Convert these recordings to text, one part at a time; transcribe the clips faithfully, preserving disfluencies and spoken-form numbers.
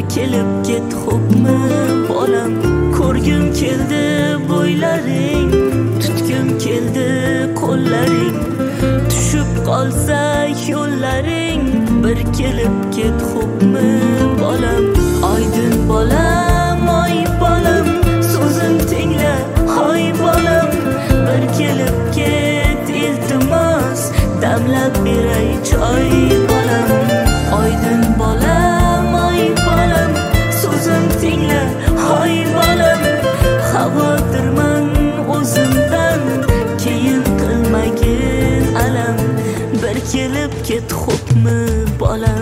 kelib ket xo'pmi bolam. Ko'rgim keldi bo'ylaring, tutgim keldi qo'llaring. Tushib qolsa yo'llaring, bir kelib ket xo'pmi bolam. Oydin bolam, oy bolam, so'zim tingla hoy bolam. Bir kelib ket iltimos, damlab beray choy bolam. Oydin bolam, oy bolam, so'zim tingla hoy bolam. Xavotirman o'zimdan, keyin qilmagin alam. Bir kelib ket xo'pmi bolam.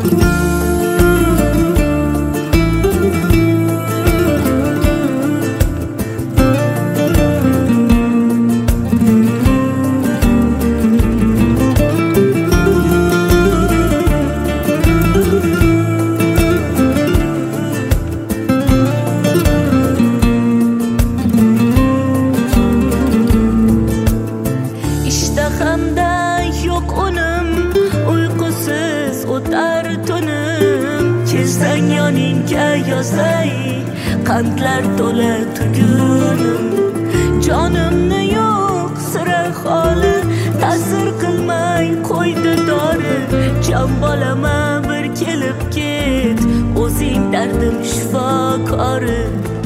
İştahımda yok unum, uyqusiz o'tar tunim. Kelsang yoningga yozay, qandlar to'la tugunim. Jonimni yo'q sira holi, ta'sir qilmay qo'ydi dori. Jon bolama bir kelib ket, o'zing dardim shifokori.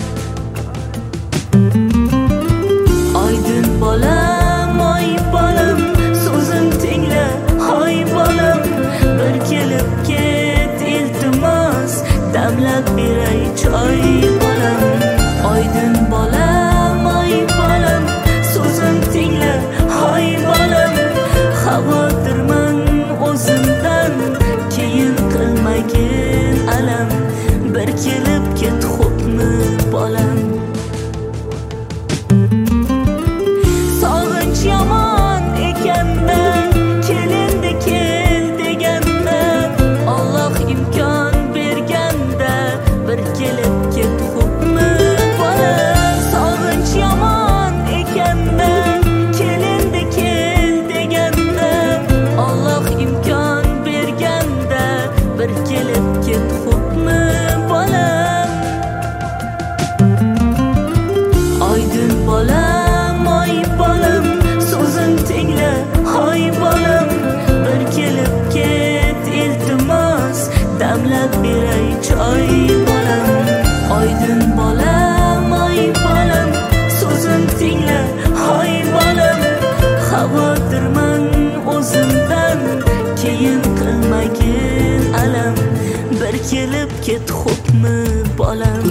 Oydin bolam, oy bolam, so'zim tingla hoy bolam. Bir kelib ket iltimos, damlab beray choy bolam. Oydin bolam, oy bolam, so'zim tingla hoy bolam. Xavotirman o'zimdan, keyin qilmagin alam. Bir kelib ket xo'pmi bolam. Sog'inch yomon ekanda, kelindi kel deganda. Alloh imkon berganda, bir kelib ket xo'pmi bolam. Sog'inch yomon ekanda, kelindi kel deganda. Alloh imkon berganda, bir kelib ket xo'pmi bolam. Oydin bolam, oy bolam, so'zim tingla hoy bolam. Bir kelib ket iltimos, damlab beray choy bolam. Oydin bolam, oy bolam, so'zim tingla hoy bolam. Xavotirman o'zimdan, keyin qilmagin alam. Bir kelib ket xo'pmi bolam.